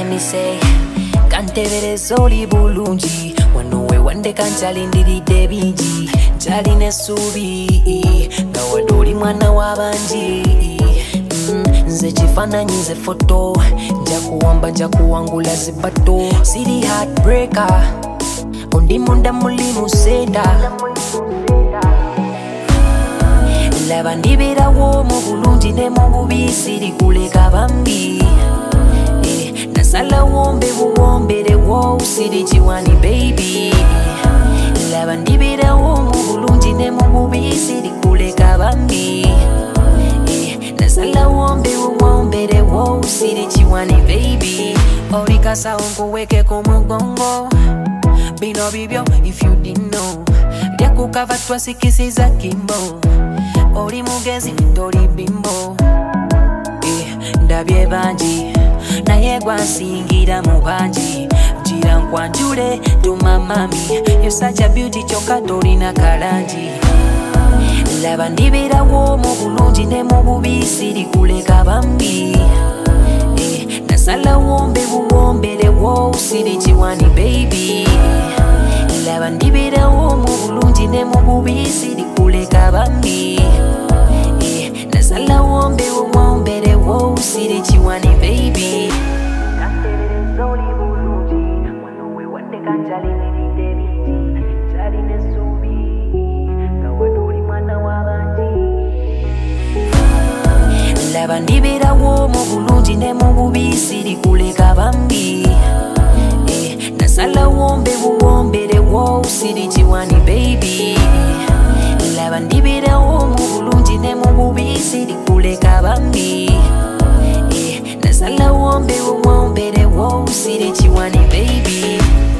say kantebereza oli bulungi wano wewande kancalindiridde bingi ncaline essuubi nga wadde oli mwana w'abangi nze kifaananyi nze foto nja kuwamba nja kuwangula zibato siri heartbreaker ondi munda mulimu senda laba ndiberawo mu bulungi ne mu bubi siri kuleka bambi nasalawo mbe buwomberewo siri kiwani baby laba ndiberawo mu bulungi ne mu bubi siri kuleka bambi nasalawo mbe buwomberewo siri kiwani baby olikasawo nkuwekeko mugongo bino bibyo if you didn't know lyakukava twasikisiza kimbo oli mugezi toli bimbo ndabye bangi naye gwansingira mu bangi gira nkwanjule tuma mami you're such a beauty kyokka tolina kalangi laba ndiberawo mu bulungi ne mu bubi siri kuleka bambi nasalawo mbe buwomberewo siri kiwani baby laba ndiberawo mu bulungi ne mu bubi siri kuleka bambi nasalawo mbe buwomberewo siri kiwani baby kantebereza oli bulungi wano wewande kancalindiridde bingi ncaline essuubi nga wadde oli mwana w'abangi laba ndiberawo mu bulungi ne mu bubi siri kuleka bambi nasalawo mbe buwomberewo siri kiwani baby laba ndiberawo mu bulungi ne mu bubi siri kuleka bambi nasalawo mbe buwomberewo siri kiwani baby